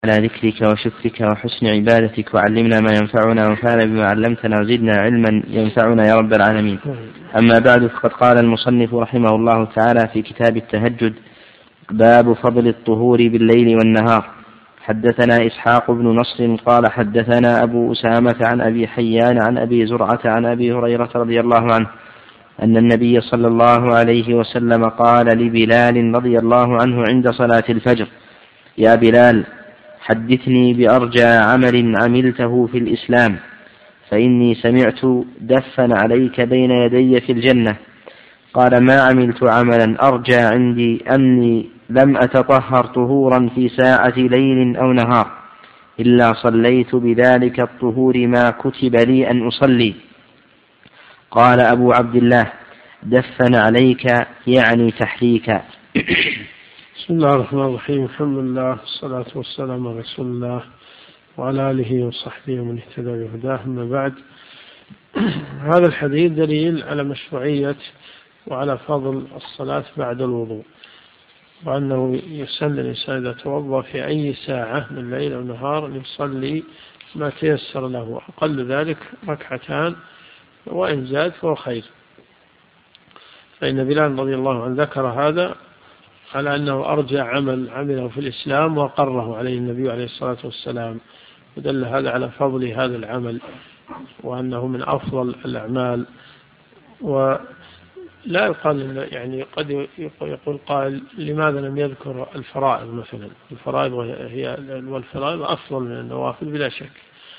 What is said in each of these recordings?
على ذكرك وشكرك وحسن عبادتك، وعلمنا ما ينفعنا وانفعنا بما علمتنا وزدنا علما ينفعنا يا رب العالمين. أما بعد، فقد قال المصنف رحمه الله تعالى في كتاب التهجد: باب فضل الطهور بالليل والنهار. حدثنا إسحاق بن نصر قال حدثنا أبو أسامة عن أبي حيان عن أبي زرعة عن أبي هريرة رضي الله عنه أن النبي صلى الله عليه وسلم قال لبلال رضي الله عنه عند صلاة الفجر: يا بلال، حدثني بأرجى عمل عملته في الإسلام، فإني سمعت دفا عليك بين يدي في الجنة. قال: ما عملت عملا أرجى عندي أني لم أتطهر طهورا في ساعة ليل أو نهار إلا صليت بذلك الطهور ما كتب لي أن أصلي. قال أبو عبد الله: دفن عليك يعني تحريكا. بسم الله الرحمن الرحيم. الحمد لله والصلاة والسلام على رسول الله وعلى آله وصحبه ومن اهتدى بهداه. أما بعد، هذا الحديث دليل على مشروعية وعلى فضل الصلاة بعد الوضوء، وأنه يسن الإنسان إذا توضأ في أي ساعة من الليل أو النهار أن يصلي ما تيسر له، أقل ذلك ركعتان، وإن زاد فهو خير. فإن بلال رضي الله عنه ذكر هذا على أنه أرجى عمل عمله في الإسلام وقره عليه النبي عليه الصلاة والسلام، ودل هذا على فضل هذا العمل وأنه من أفضل الأعمال. ولا يقال يعني قد يقول قائل: لماذا لم يذكر الفرائض مثلا؟ الفرائض والفرائض أفضل من النوافل بلا شك،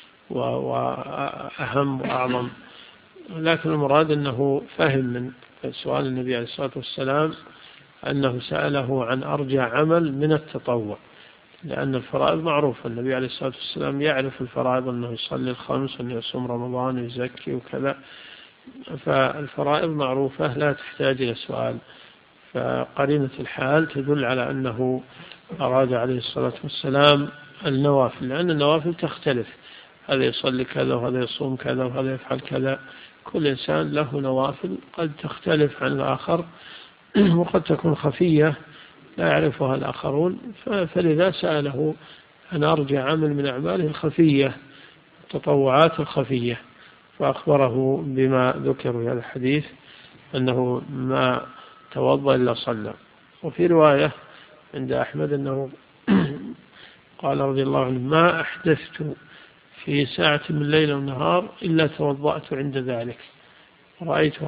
وأهم وأعظم، لكن المراد أنه فهم من سؤال النبي عليه الصلاة والسلام أنه سأله عن أرجى عمل من التطوع، لأن الفرائض معروفة، النبي عليه الصلاة والسلام يعرف الفرائض، أنه يصلي الخمس وأنه يصوم رمضان ويزكي وكذا، فالفرائض معروفة لا تحتاج إلى سؤال. فقرينة الحال تدل على أنه أراد عليه الصلاة والسلام النوافل، لأن النوافل تختلف، هذا يصلي كذا وهذا يصوم كذا وهذا يفعل كذا، كل إنسان له نوافل قد تختلف عن الآخر وقد تكون خفية لا يعرفها الآخرون، فلذا سأله أن أرجع عمل من أعماله الخفية، التطوعات الخفية، فأخبره بما ذكر في هذا الحديث أنه ما توضأ إلا صلى. وفي رواية عند أحمد أنه قال رضي الله عنه: ما أحدثت في ساعة من الليل والنهار إلا توضأت عند ذلك، رأيت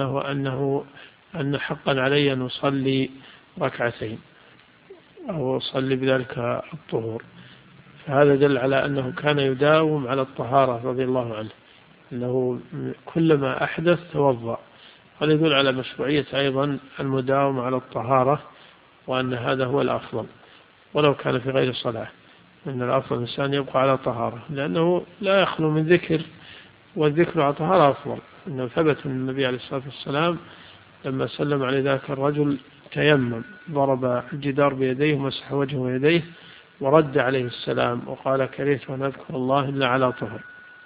أن حقا علي أن أصلي ركعتين أو أصلي بذلك الطهور. فهذا دل على أنه كان يداوم على الطهارة رضي الله عنه، أنه كلما أحدث توضأ. هذا يدل على مشروعية أيضا المداوم على الطهارة، وأن هذا هو الأفضل ولو كان في غير الصلاة، أن الأفضل الإنسان يبقى على طهارة، لأنه لا يخلو من ذكر، والذكر على طهارة أفضل. أنه ثبت من النبي عليه الصلاة والسلام لما سلم على ذاك الرجل تيمم، ضرب الجدار بيديه ومسح وجهه ويديه ورد عليه السلام وقال: كرهت أن أذكر الله إلا على طهر.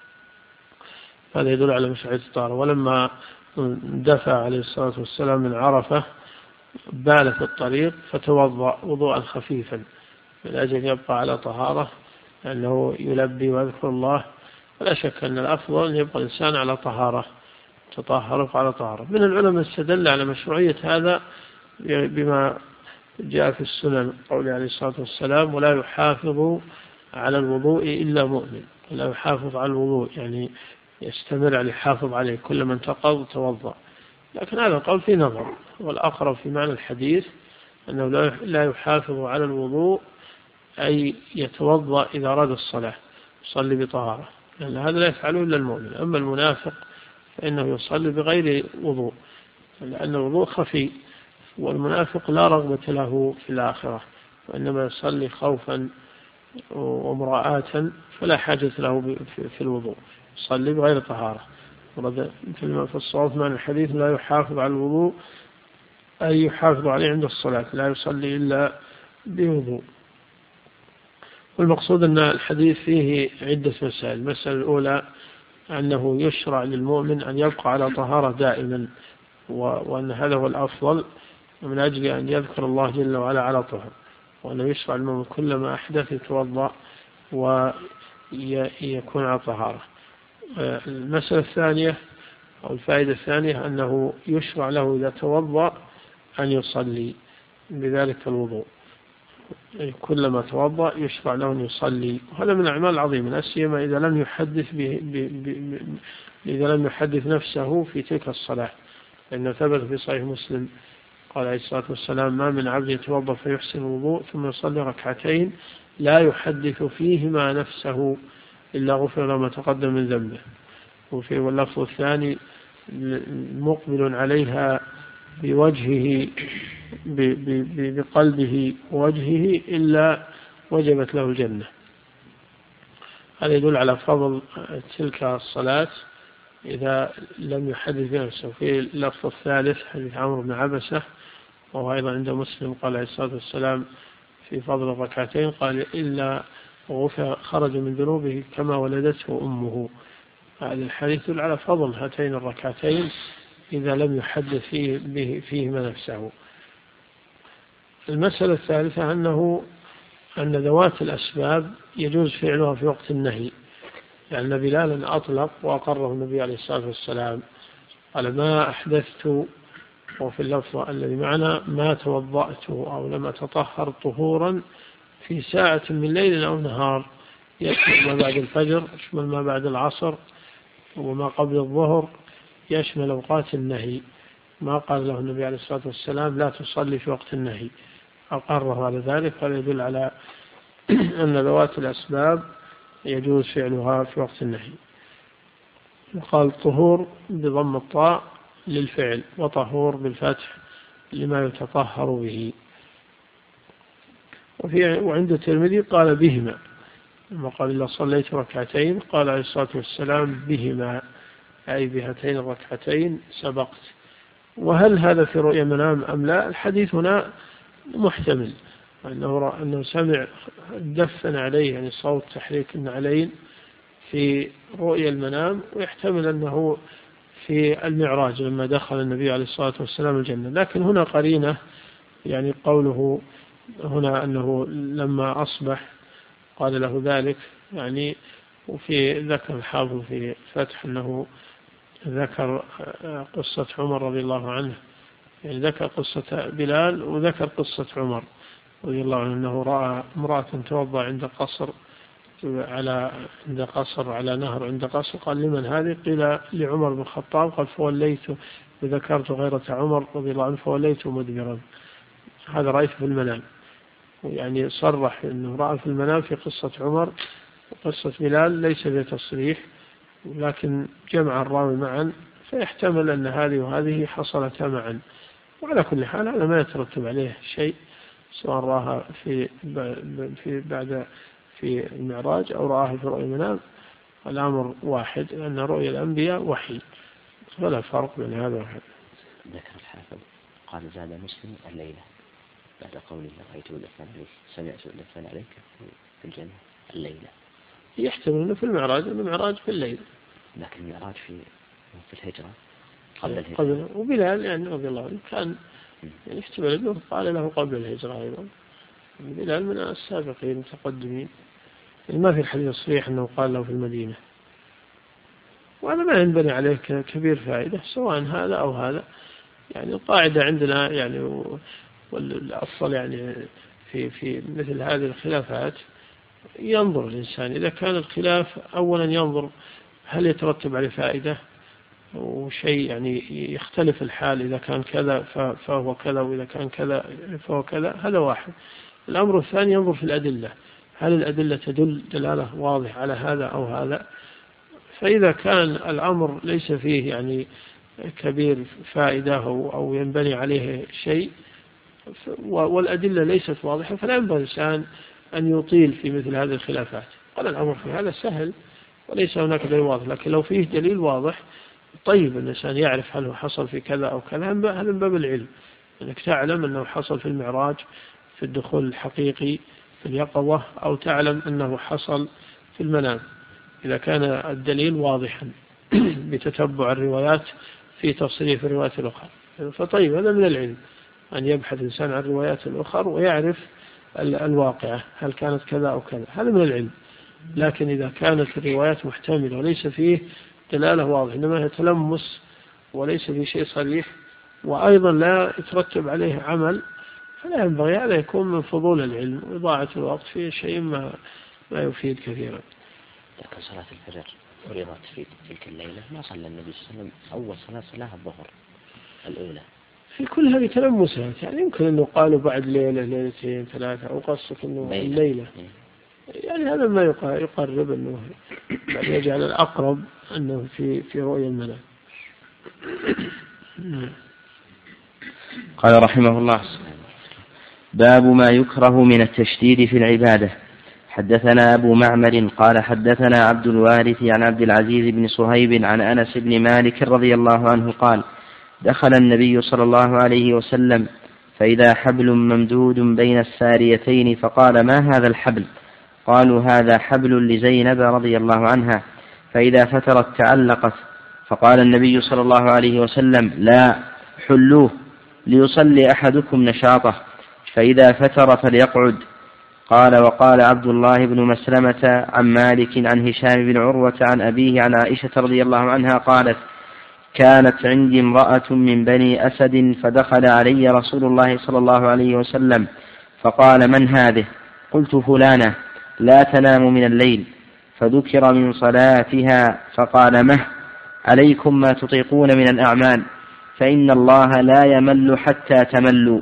هذا يدل على مشروعية الطهارة. ولما دفع عليه الصلاة والسلام من عرفة بال في الطريق فتوضأ وضوءا خفيفا من أجل يبقى على طهارة، لأنه يلبي ويذكر الله. ولا شك أن الأفضل أن يبقى الإنسان على طهارة، تطهر على طهارة. من العلماء استدل على مشروعية هذا بما جاء في السنن، قول عليه الصلاة والسلام: ولا يحافظ على الوضوء إلا مؤمن. ولا يحافظ على الوضوء يعني يستمر عليه، يحافظ عليه، كل من تقض توضأ. لكن هذا القول في نظر، والأقرب في معنى الحديث أنه لا يحافظ على الوضوء أي يتوضأ إذا أراد الصلاة، يصلي بطهارة، لأن هذا لا يفعله إلا المؤمن. أما المنافق فإنه يصلي بغير وضوء، لأن الوضوء خفي، والمنافق لا رغبة له في الآخرة، وإنما يصلي خوفا ومراءة، فلا حاجة له في الوضوء، يصلي بغير طهارة. ورد في الصواب معنى الحديث: لا يحافظ على الوضوء أي يحافظ عليه عند الصلاة، لا يصلي إلا بوضوء. والمقصود أن الحديث فيه عدة مسائل. المسألة الأولى أنه يشرع للمؤمن أن يبقى على طهارة دائما، وأن هذا هو الأفضل، ومن أجل أن يذكر الله جل وعلا على طهر. وأنه يشرع المؤمن كلما أحدث يتوضأ ويكون على طهارة. المسألة الثانية أو الفائدة الثانية أنه يشرع له إذا توضأ أن يصلي بذلك الوضوء، كلما توضأ يشرع له أن يصلي، وهذا من الأعمال العظيمة، لا سيما إذا لم يحدث نفسه في تلك الصلاة، لأنه ثبت في صحيح مسلم قال عليه الصلاة والسلام: ما من عبد يتوضأ فيحسن الوضوء ثم يصلي ركعتين لا يحدث فيهما نفسه إلا غفر له ما تقدم من ذنبه. وفي واللفظ الثاني: مقبل عليها بوجهه بقلبه ووجهه إلا وجبت له الجنة. هذا يدل على فضل تلك الصلاة إذا لم يحدث بنفسه. في اللفظ الثالث حديث عمرو بن عبسة وهو أيضا عند مسلم قال عليه الصلاة والسلام في فضل الركعتين قال: إلا خرج من ذنوبه كما ولدته أمه. هذا الحديث يدل على فضل هاتين الركعتين إذا لم يحدث فيهما نفسه. المسألة الثالثة أن ذوات الأسباب يجوز فعلها في وقت النهي، لأن بلالا أطلق وأقره النبي عليه الصلاة والسلام قال: ما أحدثت، وفي اللفظ الذي معنا: ما توضأت أو لم أتطهر طهورا في ساعة من ليل أو نهار، يشمل ما بعد الفجر، يشمل ما بعد العصر، وما قبل الظهر، يشمل أوقات النهي. ما قال له النبي عليه الصلاة والسلام: لا تصلي في وقت النهي، أقره على ذلك. هذا يدل على أن ذوات الأسباب يجوز فعلها في وقت النهي. وقال: طهور بضم الطاء للفعل، وطهور بالفتح لما يتطهر به. وعند الترمذي قال: بهما، لما قال: إلا صليت ركعتين، قال عليه الصلاة والسلام: بهما، أي بهاتين الركعتين سبقت. وهل هذا في رؤيا منام أم لا؟ الحديث هنا محتمل، أنه سمع دفن عليه، يعني صوت تحريك النعلين في رؤيا المنام، ويحتمل أنه في المعراج لما دخل النبي عليه الصلاة والسلام الجنة. لكن هنا قرينة، يعني قوله هنا أنه لما أصبح قال له ذلك، يعني وفي ذكر الحافظ في فتح أنه ذكر قصة عمر رضي الله عنه، يعني ذكر قصة بلال وذكر قصة عمر رضي الله عنه أنه رأى امرأة توضأ عند قصر على نهر عند قصر، قال: لمن هذه؟ قيل: لعمر بن الخطاب. قال: فوليت، وذكرت غيرة عمر رضي الله عنه فوليت مدبرا. هذا رأيته في المنام، يعني صرح أنه رأى في المنام في قصة عمر وقصة بلال، ليس بتصريح، لكن جمع الراوي معا، فيحتمل أن هذه وهذه حصلتا معا. وعلى كل حال هذا ما يترتب عليه شيء، سواء رآها في المعراج أو رآها في رؤيا المنام، الأمر واحد، لأن رؤيا الأنبياء وحي، ولا فرق بين هذا وهذا. ذكر الحافظ قال: زاد مسلم الليلة بعد قوله: رأيت الإحسان عليك، سمعت الإحسان عليك في الجنة الليلة. يحتمل أنه في المعراج في الليل، لكن المعراج في الهجرة قبل الهجرة. وبلال يعني رضي الله عنه كان يعني يحتمل أنه قال له قبل الهجرة أيضا، بلال من السابقين المتقدمين، ما في الحديث الصريح أنه قال له في المدينة. وهذا ما ينبني عليه كبير فائدة، سواء هذا أو هذا. يعني القاعدة عندنا يعني والأفضل يعني في مثل هذه الخلافات ينظر الإنسان، إذا كان الخلاف أولا ينظر هل يترتب عليه فائدة، وشيء يعني يختلف الحال، إذا كان كذا فهو كذا، وإذا كان كذا فهو كذا، هذا واحد. الأمر الثاني ينظر في الأدلة، هل الأدلة تدل دلالة واضح على هذا أو هذا. فإذا كان الأمر ليس فيه يعني كبير فائدة أو ينبني عليه شيء والأدلة ليست واضحة، فلا ينبغي الإنسان أن يطيل في مثل هذه الخلافات. قال: الأمر في هذا سهل وليس هناك دليل واضح، لكن لو فيه دليل واضح طيب الإنسان يعرف هل هو حصل في كذا أو كذا. هذا من باب العلم، أنك تعلم أنه حصل في المعراج في الدخول الحقيقي في اليقظة، أو تعلم أنه حصل في المنام، إذا كان الدليل واضحا بتتبع الروايات في تصريف الروايات الأخرى. فطيب هذا من العلم، أن يبحث الإنسان عن الروايات الأخرى ويعرف الواقعة، هل كانت كذا أو كذا، هذا من العلم. لكن إذا كانت الروايات محتملة وليس فيه دلالة واضحة، إنما هي تلمس وليس فيه شيء صريح، وأيضا لا يترتب عليه عمل، فلا ينبغي، هذا يكون من فضول العلم وإضاعة الوقت في شيء ما يفيد كثيرا. لكن صلاة الفجر فرضت في تلك الليلة، ما صلى النبي صلى الله عليه وسلم أول صلاة الظهر الأولى، في كل هذه تلمسات، يعني يمكن أنه قالوا بعد ليلة ليلتين ثلاثة، أو قصدك أنه الليلة، يعني هذا ما يقرب أنه يجعل الأقرب أنه في رؤية المنام. قال رحمه الله: باب ما يكره من التشديد في العبادة. حدثنا أبو معمر قال حدثنا عبد الوارث عن عبد العزيز بن صهيب عن أنس بن مالك رضي الله عنه قال: دخل النبي صلى الله عليه وسلم فإذا حبل ممدود بين الساريتين، فقال: ما هذا الحبل؟ قالوا: هذا حبل لزينب رضي الله عنها، فإذا فترت تعلقت. فقال النبي صلى الله عليه وسلم: لا، حلوه ليصلي أحدكم نشاطه، فإذا فتر فليقعد. قال: وقال عبد الله بن مسلمة عن مالك عن هشام بن عروة عن أبيه عن عائشة رضي الله عنها قالت: كانت عندي امرأة من بني أسد، فدخل علي رسول الله صلى الله عليه وسلم فقال: من هذه؟ قلت: فلانة لا تنام من الليل. فذكر من صلاتها فقال: مه، عليكم ما تطيقون من الأعمال، فإن الله لا يمل حتى تملوا.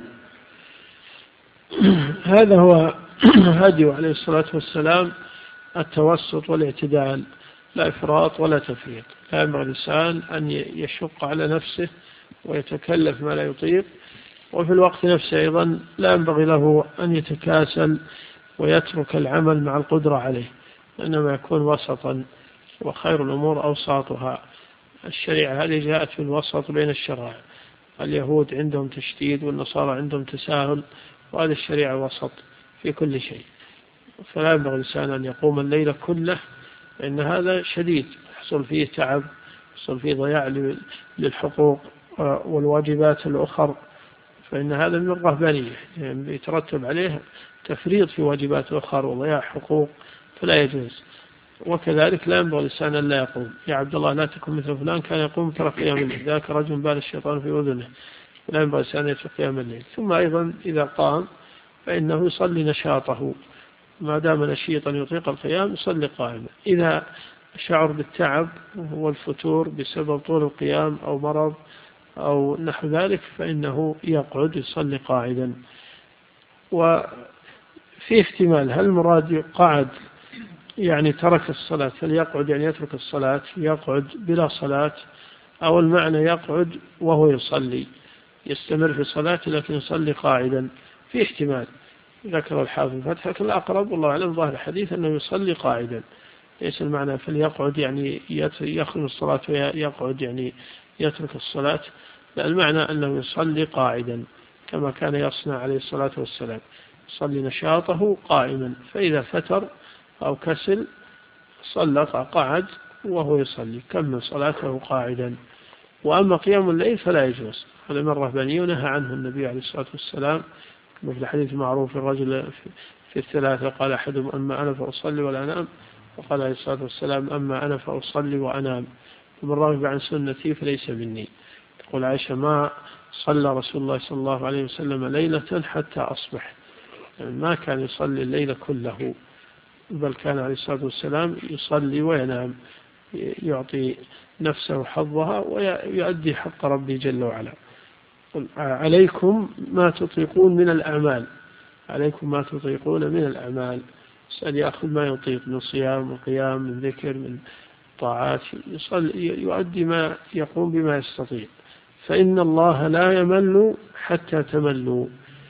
هذا هو هدي عليه الصلاة والسلام، التوسط والاعتدال، لا إفراط ولا تفريط. لا ينبغي الإنسان أن يشق على نفسه ويتكلف ما لا يطيق، وفي الوقت نفسه أيضا لا ينبغي له أن يتكاسل ويترك العمل مع القدرة عليه، إنما يكون وسطا، وخير الأمور أوساطها. الشريعة هذه جاءت في الوسط بين الشرائع، اليهود عندهم تشديد والنصارى عندهم تساهل، وهذه الشريعة وسط في كل شيء. فلا ينبغي الإنسان أن يقوم الليل كله، لأن هذا شديد، يحصل فيه تعب، يحصل فيه ضياع للحقوق والواجبات الأخرى، فإن هذا من الرهبانية، يعني يترتب عليه تفريط في واجبات أخرى وضياع حقوق، فلا يجوز. وكذلك لا ينبغي الإنسان أن لا يقوم. يا عبد الله لا تكن مثل فلان كان يقوم ترى قيام الليل، ذاك رجل بال الشيطان في أذنه، لا ينبغي الإنسان أن يترك قيام الليل. ثم أيضا إذا قام فإنه يصلي نشاطه، ما دام نشيطا يطيق القيام يصلي قائما. إذا شعر بالتعب والفتور بسبب طول القيام أو مرض أو نحو ذلك فإنه يقعد يصلي قاعدا. وفي احتمال، هل المراد قعد يعني ترك الصلاة فليقعد، يعني يترك الصلاة يقعد بلا صلاة، أو المعنى يقعد وهو يصلي، يستمر في صلاته لكن يصلي قاعدا؟ في احتمال، ذكر الحافظ الفتح، لكن الأقرب والله أعلم ظاهر الحديث أنه يصلي قاعدا، ليس المعنى فليقعد يعني يخرج الصلاة ويقعد يعني يترك الصلاة، لا، المعنى أنه يصلي قاعدا كما كان يصنع عليه الصلاة والسلام، يصلي نشاطه قائما، فإذا فتر أو كسل صلى قعد وهو يصلي، كمل صلاته قاعدا. وأما قيام الليل فلا يجوز، هذا من الرهبانية ونهى عنه النبي عليه الصلاة والسلام، في الحديث المعروف: الرجل في الثلاثة قال أحدهم: أما أنا فأصلي ولا أنام، وقال عليه الصلاة والسلام: أما أنا فأصلي وأنام، ومن رغب عن سنتي فليس مني. تقول عائشة: ما صلى رسول الله صلى الله عليه وسلم ليلة حتى أصبح، يعني ما كان يصلي الليل كله، بل كان عليه الصلاة والسلام يصلي وينام، يعطي نفسه حظها ويؤدي حق ربي جل وعلا. عليكم ما تطيقون من الأعمال، عليكم ما تطيقون من الأعمال، الإنسان يأخذ ما يطيق من صيام وقيام من ذكر من طاعات، يؤدي ما يقوم بما يستطيع، فإن الله لا يمل حتى تملوا.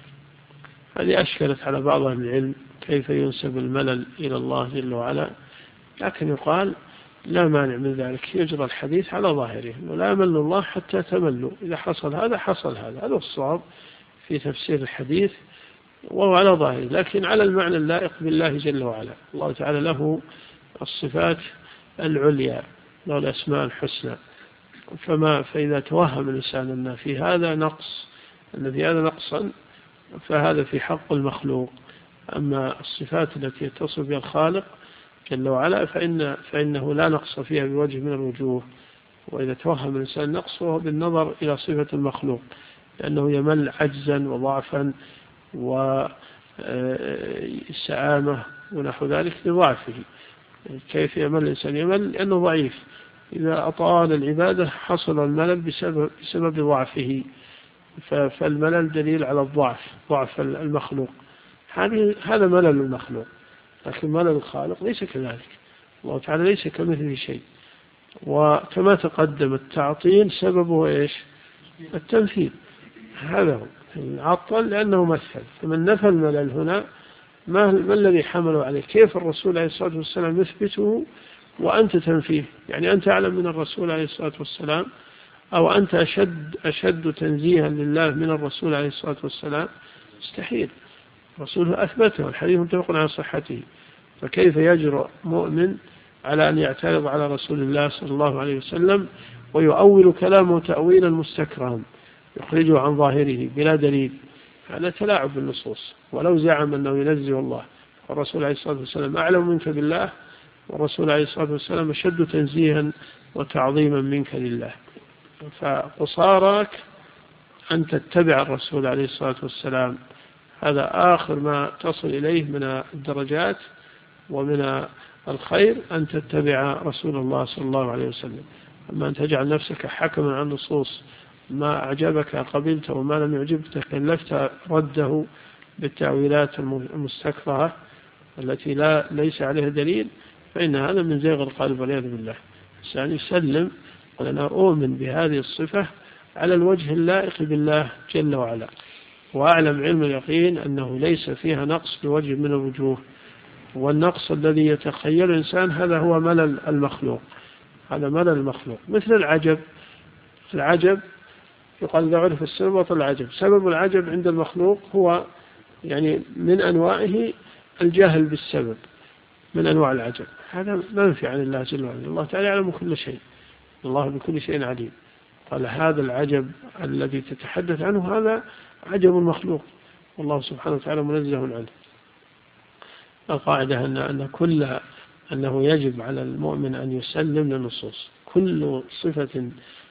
هذه أشكلت على بعض أهل العلم كيف ينسب الملل إلى الله جل وعلا، لكن يقال لا مانع من ذلك، يجرى الحديث على ظاهره، ولا يمل الله حتى تملوا، إذا حصل هذا حصل هذا، هذا الصواب في تفسير الحديث وهو على ظاهره، لكن على المعنى اللائق بالله جل وعلا. الله تعالى له الصفات العليا، له الأسماء الحسنى، فإذا توهم الإنسان أن في هذا نقص، أن في هذا نقصا، فهذا في حق المخلوق، أما الصفات التي يتصف بها الخالق جل وعلا فإنه لا نقص فيها بوجه من الوجوه. وإذا توهم الإنسان نقص فهو بالنظر إلى صفة المخلوق، لأنه يمل عجزا وضعفا وسآمة ونحو ذلك لضعفه. كيف يمل الإنسان؟ يمل لأنه ضعيف. إذا أطال العبادة حصل الملل بسبب ضعفه، فالملل دليل على ضعف المخلوق. هذا ملل المخلوق، لكن ملل الخالق ليس كذلك. الله تعالى ليس كمثله شيء. وكما تقدم التعطيل سببه إيش؟ التمثيل. هذا هو العطل لأنه مثل. فمن نفى الملل هنا ما الذي حمله عليه؟ كيف الرسول عليه الصلاة والسلام يثبته وأنت تنفيه؟ يعني أنت أعلم من الرسول عليه الصلاة والسلام، أو أنت أشد تنزيها لله من الرسول عليه الصلاة والسلام؟ مستحيل. الرسول أثبته، الحديث متفق على صحته. فكيف يجرؤ مؤمن على أن يعترض على رسول الله صلى الله عليه وسلم ويؤول كلامه تأويلا مستكرها يخرجه عن ظاهره بلا دليل؟ هذا تلاعب بالنصوص. ولو زعم أنه ينزه الله، والرسول عليه الصلاة والسلام أعلم منك بالله، والرسول عليه الصلاة والسلام أشد تنزيها وتعظيما منك لله. فقصارك أن تتبع الرسول عليه الصلاة والسلام، هذا آخر ما تصل إليه من الدرجات ومن الخير، أن تتبع رسول الله صلى الله عليه وسلم. أما أن تجعل نفسك حكما عن النصوص، ما أعجبك قبلته وما لم يعجبك كلفت رده بالتأويلات المستكرهة التي ليس عليها دليل، فإن هذا من زيغ القلب والعياذ بالله. يعني يسلم، وأنا أؤمن بهذه الصفة على الوجه اللائق بالله جل وعلا، وأعلم علم اليقين أنه ليس فيها نقص بوجه من الوجوه. والنقص الذي يتخيل الإنسان هذا هو ملل المخلوق، هذا ملل المخلوق. مثل العجب يقال إذا عرف السبب بطل العجب. سبب العجب عند المخلوق هو يعني من أنواعه الجهل بالسبب، من أنواع العجب. هذا منفي عن الله جل وعلا. الله تعالى يعلم كل شيء، الله بكل شيء عليم. قال هذا العجب الذي تتحدث عنه هذا عجب المخلوق، والله سبحانه وتعالى منزه عنه. القاعدة أنه يجب على المؤمن أن يسلم للنصوص. كل صفة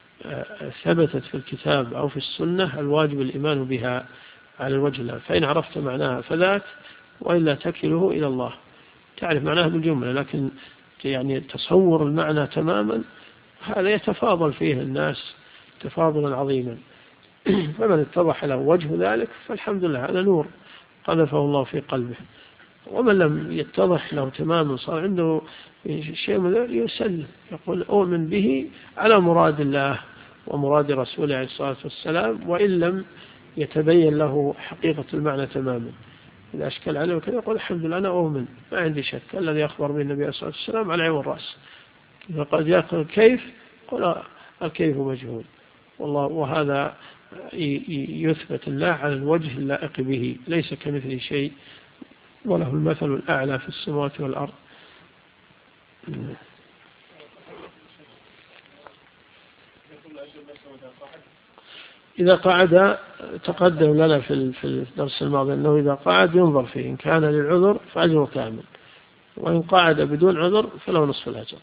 ثبتت في الكتاب أو في السنة الواجب الإيمان بها على الوجه الله. فإن عرفت معناها فذاك، وإلا تكله إلى الله. تعرف معناها بالجملة، لكن يعني تصور المعنى تماما هذا يتفاضل فيه الناس تفاضلا عظيما. فمن اتضح له وجه ذلك فالحمد لله، هذا نور قذفه الله في قلبه. ومن لم يتضح له تماما صار عنده شيء من ذلك يسلم، يقول أؤمن به على مراد الله ومراد رسوله عليه الصلاة والسلام، وإن لم يتبين له حقيقة المعنى تماما. إذا أشكل عليه وكذا يقول الحمد لله أنا أؤمن، ما عندي شك. الذي أخبر به النبي عليه الصلاة والسلام على عين والرأس. إذا قد يقول كيف، قل الكيف مجهول. والله وهذا يثبت الله على الوجه اللائق به، ليس كمثله شيء وله المثل الأعلى في السماوات والأرض. إذا قعد تقدم لنا في الدرس الماضي أنه إذا قعد ينظر فيه، إن كان للعذر فأجره كامل، وإن قعد بدون عذر فله نصف الأجر.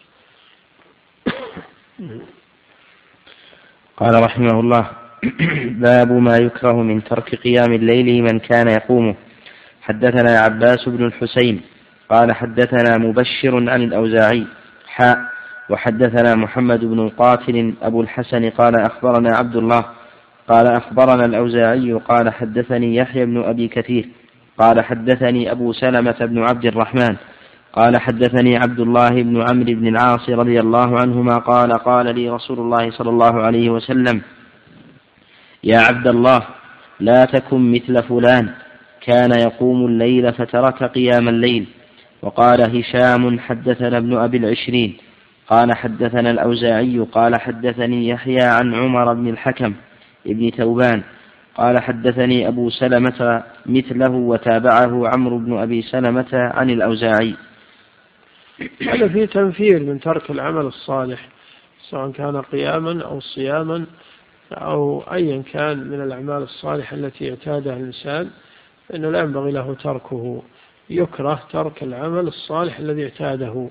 قال رحمه الله: باب ما يكره من ترك قيام الليل من كان يقومه. حدثنا عباس بن الحسين قال حدثنا مبشر عن الأوزاعي وحدثنا محمد بن القاتل أبو الحسن قال أخبرنا عبد الله قال أخبرنا الأوزاعي قال حدثني يحيى بن أبي كثير قال حدثني أبو سلمة بن عبد الرحمن قال حدثني عبد الله بن عمرو بن العاص رضي الله عنهما قال قال لي رسول الله صلى الله عليه وسلم: يا عبد الله، لا تكن مثل فلان كان يقوم الليل فترك قيام الليل. وقال هشام حدثنا ابن أبي العشرين قال حدثنا الأوزاعي قال حدثني يحيى عن عمر بن الحكم ابن ثوبان قال حدثني أبو سلمة مثله وتابعه عمرو بن أبي سلمة عن الأوزاعي. هذا فيه تنفير من ترك العمل الصالح، سواء كان قياما أو صياما أو أيا كان من الأعمال الصالحة التي اعتادها الإنسان، فإنه لا ينبغي له تركه، يكره ترك العمل الصالح الذي اعتاده.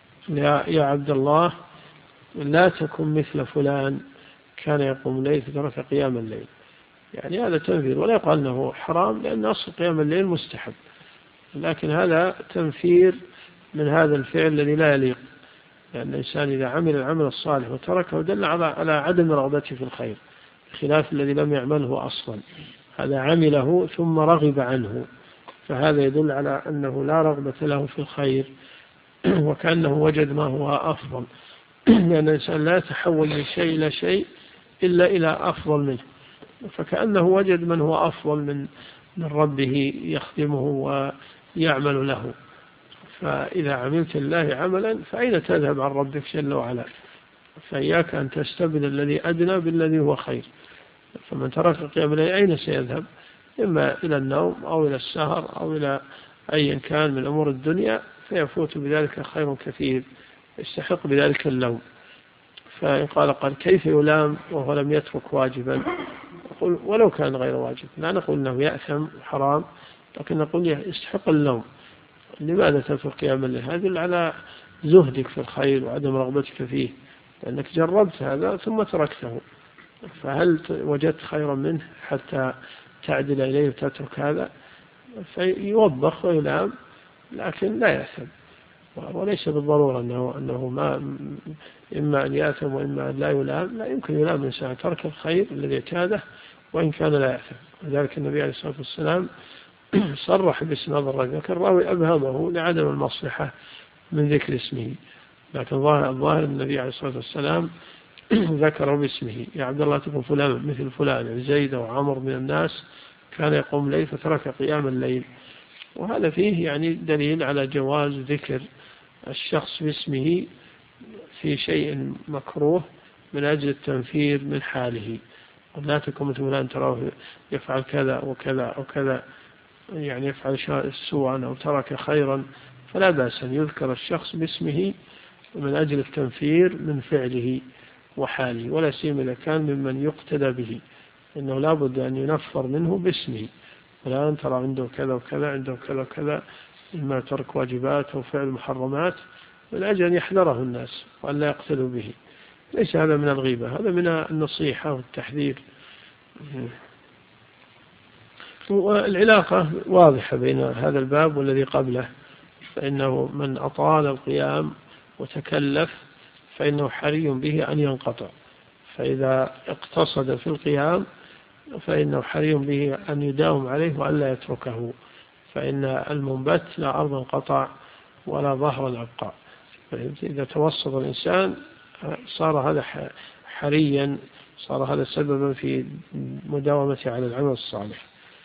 يا عبد الله لا تكن مثل فلان كان يقوم الليل فترك قيام الليل، يعني هذا تنفير، ولا يقال أنه حرام لأن أصل قيام الليل مستحب، لكن هذا تنفير من هذا الفعل الذي لا يليق، لأن الإنسان إذا عمل العمل الصالح وتركه دل على عدم رغبته في الخير، خلاف الذي لم يعمله أصلا، هذا عمله ثم رغب عنه، فهذا يدل على أنه لا رغبة له في الخير وكأنه وجد ما هو أفضل، لأن الإنسان لا يتحول من شيء إلى شيء إلا إلى أفضل منه، فكأنه وجد من هو أفضل من ربه يخدمه ويعمل له. فإذا عملت الله عملا فأين تذهب عن ربك جل وعلا؟ فإياك أن تستبدل الذي أدنى بالذي هو خير. فمن ترك قيام الليل أين سيذهب؟ إما إلى النوم أو إلى السهر أو إلى أي كان من أمور الدنيا، فيفوت بذلك خير كثير، يستحق بذلك اللوم. فإن قال كيف يلام وهو لم يترك واجبا؟ نقول ولو كان غير واجب، لا نقول أنه يأثم حرام، لكن نقول يستحق اللوم. لماذا تترك قيام الليل؟ هذا على زهدك في الخير وعدم رغبتك فيه، لأنك جربت هذا ثم تركته، فهل وجدت خيرا منه حتى تعدل إليه وتترك هذا؟ فيوبخ ويلام لكن لا يأثم، وليس بالضرورة أنه ما إما أن يأثم وإما أن لا يلام، لا يمكن يلام الإنسان ترك الخير الذي اعتاده وإن كان لا يأثم. لذلك النبي عليه الصلاة والسلام صرح باسم هذا الرجل، لكن الراوي أبهمه لعدم المصلحة من ذكر اسمه، لكن الظاهر النبي عليه الصلاة والسلام ذكر باسمه: يا عبد الله تكن فلان مثل فلان، زيد وعمر من الناس كان يقوم الليل فترك قيام الليل. وهذا فيه يعني دليل على جواز ذكر الشخص باسمه في شيء مكروه من أجل التنفير من حاله. لا تكن مثل فلان تراه يفعل كذا وكذا وكذا، يعني يفعل سوءا أو ترك خيرا، فلا بأس أن يذكر الشخص باسمه من أجل التنفير من فعله وحاله، ولا سيما إذا كان ممن يقتدى به، إنه لا بد أن ينفر منه باسمه، ولا ترى عنده كذا وكذا، عنده كذا وكذا، إما ترك واجبات وفعل محرمات، من أجل أن يحذره الناس وأن لا يقتدوا به. ليس هذا من الغيبة، هذا من النصيحة والتحذير. والعلاقة واضحة بين هذا الباب والذي قبله، فإنه من أطال القيام وتكلف فإنه حري به أن ينقطع، فإذا اقتصد في القيام فإنه حري به أن يداوم عليه وأن لا يتركه، فإن المنبت لا أرض انقطع ولا ظهر الأبقاء. إذا توسط الإنسان صار هذا حريا، صار هذا سببا في مداومة على العمل الصالح.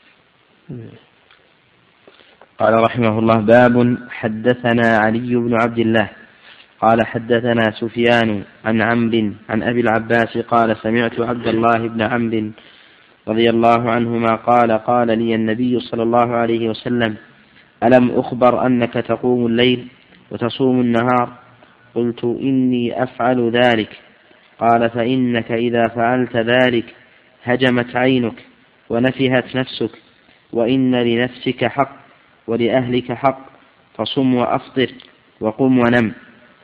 قال رحمه الله: باب حدثنا علي بن عبد الله قال حدثنا سفيان عن عمرو عن أبي العباس قال سمعت عبد الله بن عمرو رضي الله عنهما قال لي النبي صلى الله عليه وسلم: ألم أخبر أنك تقوم الليل وتصوم النهار؟ قلت: إني أفعل ذلك. قال: فإنك إذا فعلت ذلك هجمت عينك ونفهت نفسك، وإن لنفسك حق ولأهلك حق، فصم وأفطر وقم ونم.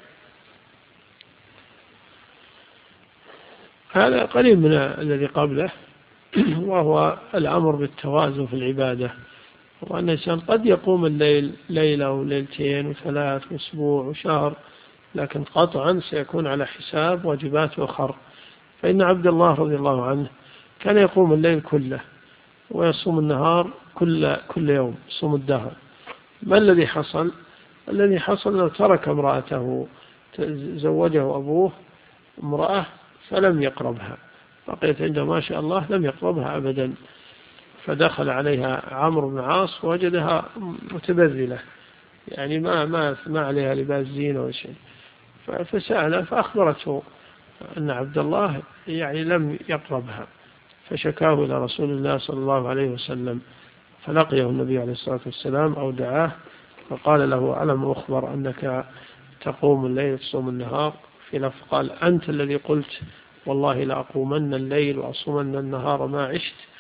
هذا قريب من الذي قبله، وهو الأمر بالتوازن في العبادة، وأن الإنسان قد يقوم الليل ليلة وليلتين وثلاث وأسبوع وشهر، لكن قطعا سيكون على حساب واجبات أخرى. فإن عبد الله رضي الله عنه كان يقوم الليل كله ويصوم النهار كل يوم، يصوم الدهر. ما الذي حصل؟ الذي حصل أنه ترك امرأته، زوجه أبوه امرأة فلم يقربها، بقيت عنده ما شاء الله لم يقربها أبدا، فدخل عليها عمرو بن عاص ووجدها متبذلة، يعني ما عليها لباس زينة ولا شيء، فسأل فأخبرته أن عبد الله يعني لم يقربها، فشكاه إلى رسول الله صلى الله عليه وسلم، فلقيه النبي عليه الصلاة والسلام أو دعاه فقال له: ألم أخبر أنك تقوم الليل وتصوم النهار؟ في لفظ قال: أنت الذي قلت والله لأقومن الليل وأصومن النهار ما عشت.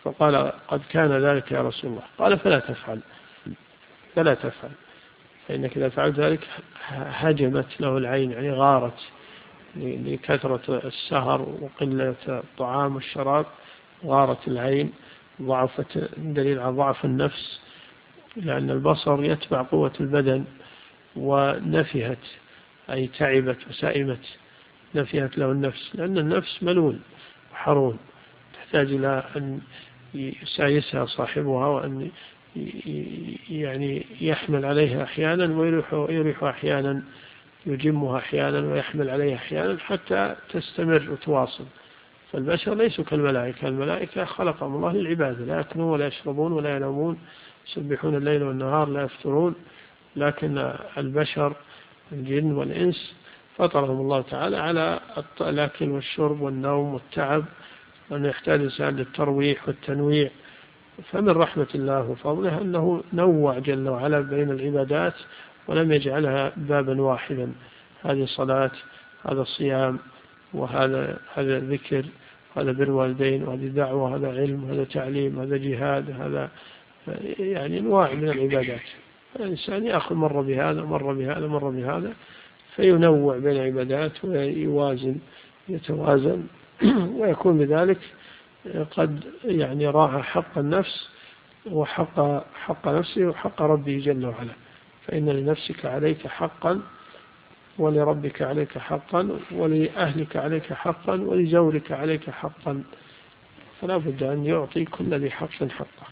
فقال قد كان ذلك يا رسول الله. قال فلا تفعل فإنك إذا فعلت ذلك هجمت له العين، يعني غارت لكثرة السهر وقلة الطعام والشراب، غارت العين، ضعفت، دليل على ضعف النفس، لأن البصر يتبع قوة البدن، ونفهت أي تعبت وسائمت، نفهت له النفس، لأن النفس ملول وحرون تحتاج إلى أن يسايسها صاحبها، وأن يعني يحمل عليها أحيانا ويريح أحيانا، يجمها أحيانا ويحمل عليها أحيانا حتى تستمر وتواصل. فالبشر ليسوا كالملائكة، الملائكة خلقهم الله للعبادة، لا يأكلون ولا يشربون ولا ينامون، يسبحون الليل والنهار لا يفترون. لكن البشر الجن والإنس فطرهم الله تعالى على الأكل والشرب والنوم والتعب، وأنه يحتاج الإنسان للترويح والتنويع. فمن رحمة الله وفضله أنه نوع جل وعلا بين العبادات ولم يجعلها بابا واحدا، هذه صلاة، هذا الصيام، وهذا ذكر، هذا بر والدين، وهذه دعوة، هذا علم، هذا تعليم، هذا جهاد، هذا يعني أنواع من العبادات. الإنسان يأخذ مرة بهذا مرة بهذا مرة بهذا، فينوع بين العبادات ويوازن، يتوازن، ويكون بذلك قد يعني راعى حق النفس وحق نفسه وحق ربه جل وعلا. فإن لنفسك عليك حقا، ولربك عليك حقا، ولأهلك عليك حقا، ولزوجك عليك حقا، فلا بد أن يعطي كل ذي حق حقه.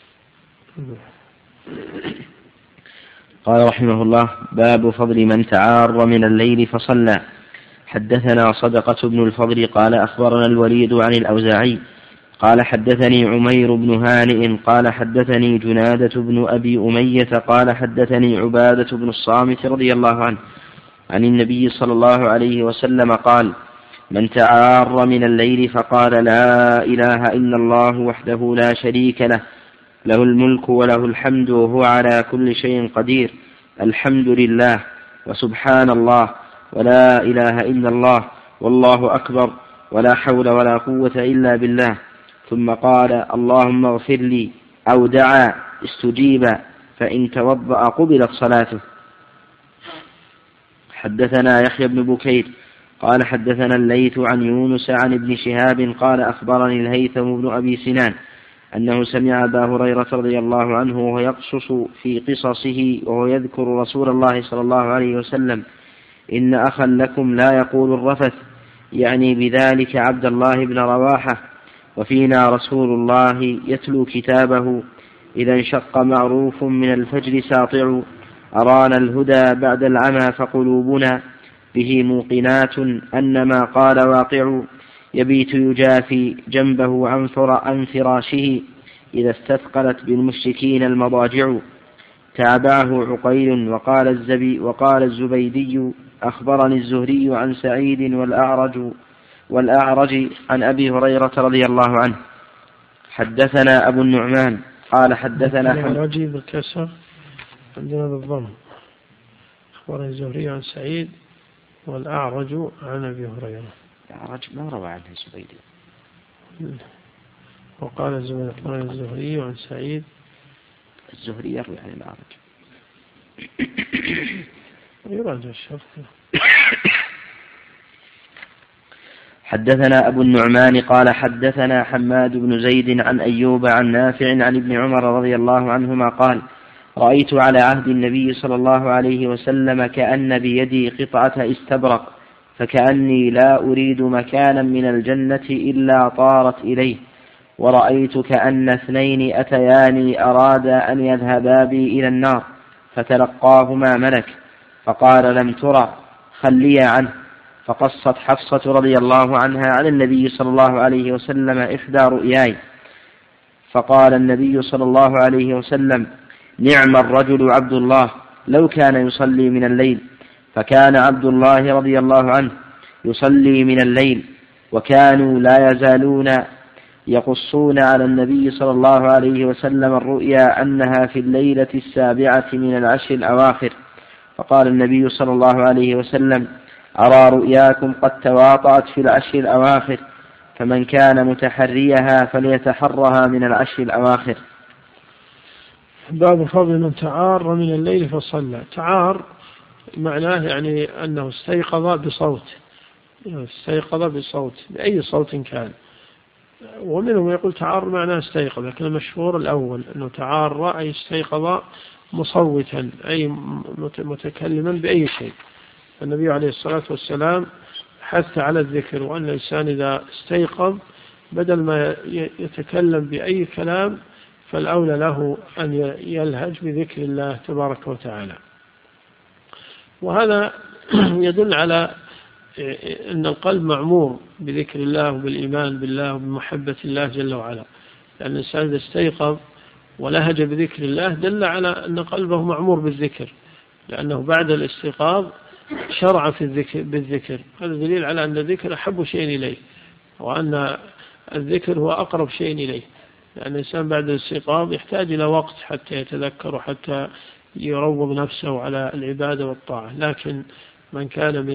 قال رحمه الله: باب فضل من تعار من الليل فصلى. حدثنا صدقة بن الفضل قال أخبرنا الوليد عن الأوزاعي قال حدثني عمير بن هانئ قال حدثني جنادة بن أبي أمية قال حدثني عبادة بن الصامت رضي الله عنه عن النبي صلى الله عليه وسلم قال: من تعار من الليل فقال لا إله إلا الله وحده لا شريك له، له الملك وله الحمد وهو على كل شيء قدير، الحمد لله وسبحان الله ولا إله إلا الله والله أكبر ولا حول ولا قوة إلا بالله، ثم قال اللهم اغفر لي، أو دعا استجيب، فإن توضأ قبلت صلاته. حدثنا يحيى بن بكير قال حدثنا الليث عن يونس عن ابن شهاب قال أخبرني الهيثم بن أبي سنان أنه سمع أبا هريرة رضي الله عنه وهو يقصص في قصصه وهو يذكر رسول الله صلى الله عليه وسلم: إن أخا لكم لا يقول الرفث، يعني بذلك عبد الله بن رواحة، وفينا رسول الله يتلو كتابه، إذا انشق معروف من الفجر ساطع، أرانا الهدى بعد العمى فقلوبنا به موقنات أن ما قال واقع، يبيت يجافي جنبه عن فراشه، إذا استثقلت بالمشركين المضاجع. تابعه عقيل وقال الزبيدي أخبرني الزهري عن سعيد والأعرج عن أبي هريرة رضي الله عنه. حدثنا أبو النعمان قال حدثنا الأعرج بالكسر عندنا بالضم، أخبرني الزهري عن سعيد والأعرج عن أبي هريرة. الأعرج ما روى عنه الزبيدي، وقال الزهري عن سعيد، الزهري يروي عن الأعرج. يراجع الشرط. حدثنا أبو النعمان قال حدثنا حماد بن زيد عن أيوب عن نافع عن ابن عمر رضي الله عنهما قال: رأيت على عهد النبي صلى الله عليه وسلم كأن بيدي قطعة استبرق، فكأني لا أريد مكانا من الجنة إلا طارت إليه، ورأيت كأن اثنين أتياني أرادا أن يذهبا بي إلى النار، فتلقاهما ملك فقال: لم ترى، خليا عنه. فقصت حفصة رضي الله عنها على النبي صلى الله عليه وسلم إحدى رؤياي، فقال النبي صلى الله عليه وسلم: نعم الرجل عبد الله لو كان يصلي من الليل. فكان عبد الله رضي الله عنه يصلي من الليل، وكانوا لا يزالون يقصون على النبي صلى الله عليه وسلم الرؤيا أنها في الليلة 7 من العشر الأواخر. فقال النبي صلى الله عليه وسلم: أرى رؤياكم قد تواطأت في العشر الأواخر، فمن كان متحريها فليتحرها من العشر الأواخر. باب فضل من تعار من الليل فصلى. تعار معناه يعني أنه استيقظ بصوت بأي صوت كان، ومنهم يقول تعار معناه استيقظ، لكن المشهور الأول أنه تعار أي استيقظ مصوتا أي متكلما بأي شيء. النبي عليه الصلاة والسلام حث على الذكر، وأن الإنسان إذا استيقظ بدل ما يتكلم بأي كلام فالأولى له أن يلهج بذكر الله تبارك وتعالى. وهذا يدل على أن القلب معمور بذكر الله وبالإيمان بالله وبمحبة الله جل وعلا، لأن الإنسان إذا استيقظ ولهج بذكر الله دل على أن قلبه معمور بالذكر، لأنه بعد الاستيقاظ شرع بالذكر. هذا دليل على أن الذكر أحب شيء إليه، وأن الذكر هو أقرب شيء إليه، لأن الإنسان بعد الاستيقاظ يحتاج إلى وقت حتى يتذكر وحتى يروض نفسه على العبادة والطاعة. لكن من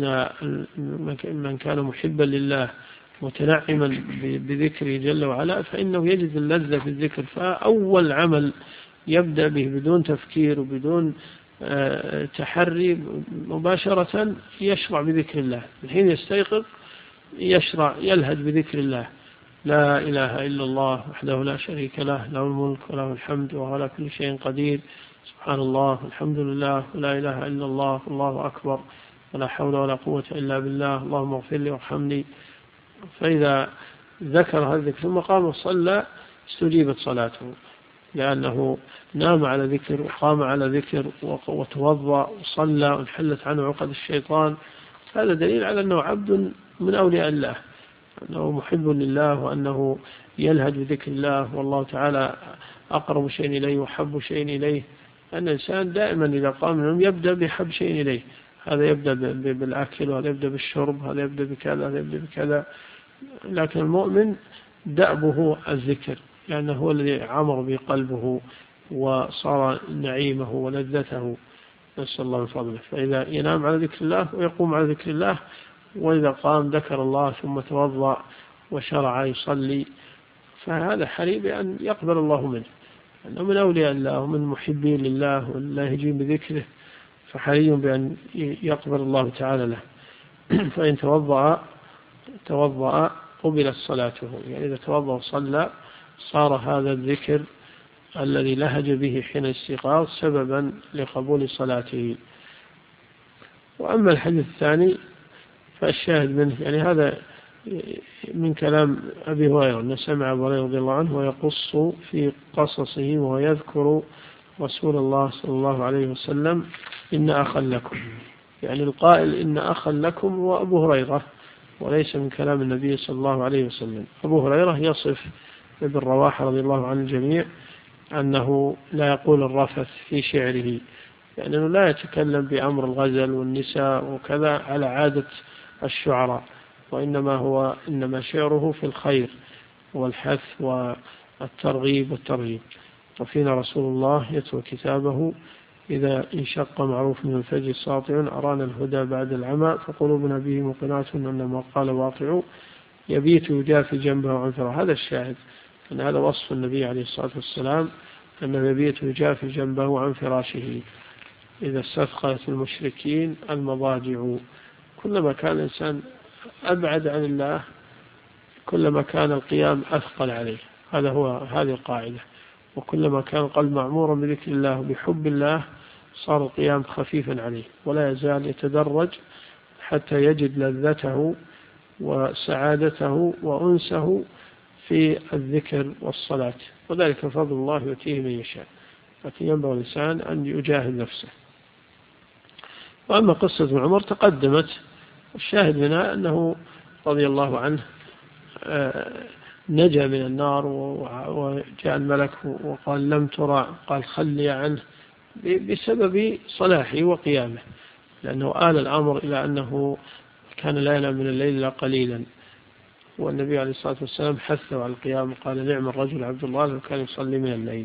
كان محبا لله متنعما بذكره جل وعلا فإنه يجد اللذة في الذكر. فأول عمل يبدأ به بدون تفكير وبدون تحري مباشرة يشرع بذكر الله. الحين يستيقظ يلهج بذكر الله، لا إله إلا الله وحده لا شريك له، له الملك وله الحمد وهو على كل شيء قدير، سبحان الله الحمد لله ولا إله إلا الله الله أكبر ولا حول ولا قوة إلا بالله، اللهم اغفر لي وارحمني. فإذا ذكر هذا الذكر ثم قام وصلى استجيبت صلاته، لأنه نام على ذكر وقام على ذكر وتوضأ وصلى وانحلت عنه عقد الشيطان. هذا دليل على أنه عبد من أولياء الله، أنه محب لله، وأنه يلهج بذكر الله، والله تعالى أقرب شيء إليه وحب شيء إليه. أن الإنسان دائما إذا قام من النوم يبدأ بحب شيء إليه، هذا يبدأ بالأكل وهذا يبدأ بالشرب، هذا يبدأ بكذا هذا يبدأ بكذا. لكن المؤمن دأبه الذكر، لأنه هو الذي عمر به قلبه وصار نعيمه ولذته، نسأل الله من فضله. فإذا ينام على ذكر الله ويقوم على ذكر الله، وإذا قام ذكر الله ثم توضأ وشرع يصلي، فهذا حري بأن يقبل الله منه، أنه من أولياء الله ومن محبين لله واللاهجين بذكره، فحري بأن يقبل الله تعالى له. فإن توضأ قبلت صلاته، يعني إذا توضأ وصلى صار هذا الذكر الذي لهج به حين الاستيقاظ سببا لقبول صلاته. وأما الحديث الثاني فالشاهد منه، يعني هذا من كلام أبي هريرة أن سمع أبو هريرة رضي الله عنه ويقص في قصصه وهو يذكر رسول الله صلى الله عليه وسلم إن أخا لكم، يعني القائل إن أخا لكم هو أبو هريرة وليس من كلام النبي صلى الله عليه وسلم. أبو هريرة يصف ابن رواحة رضي الله عن الجميع أنه لا يقول الرفث في شعره، يعني أنه لا يتكلم بأمر الغزل والنساء وكذا على عادة الشعراء، وإنما شعره في الخير والحث والترغيب والترهيب. وفينا رسول الله يتلو كتابه إذا انشق معروف من الفجر ساطع أرانا الهدى بعد العمى فقلوبنا به مقنعة أنما قال واقع يبيت يجافي جنبه عن فراشه. هذا الشاهد أن هذا وصف النبي عليه الصلاة والسلام أنه يبيت يجافي جنبه عن فراشه إذا استثقلت المشركين المضاجع. كلما كان الإنسان أبعد عن الله كلما كان القيام أثقل عليه، هذه القاعدة. وكلما كان القلب معمورا بذكر الله وبحب الله صار القيام خفيفا عليه، ولا يزال يتدرج حتى يجد لذته وسعادته وأنسه في الذكر والصلاة، وذلك فضل الله يؤتيه من يشاء، لكن ينبغي الإنسان أن يجاهد نفسه. وأما قصة ابن عمر تقدمت، الشاهد منها أنه رضي الله عنه نجا من النار وجاء الملك وقال لم ترى، قال خلي عنه، بسبب صلاحه وقيامه، لأنه آل الأمر إلى أنه كان لا ينام من الليل إلا قليلا، والنبي عليه الصلاة والسلام حثه على القيام قال نعم الرجل عبد الله لو كان يصلي من الليل.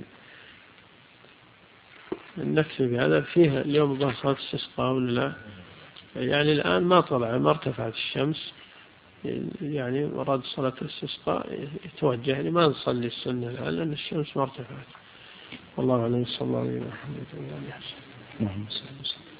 نكتب بهذا فيها اليوم الظهر صلاة استسقاء ولا لا؟ يعني الآن ما ارتفعت الشمس، يعني مراد صلاة الاستسقاء يتوجه يعني ما نصلي السنة الآن لأن الشمس ما ارتفعت. والله أعلم. صلى الله عليه وسلم.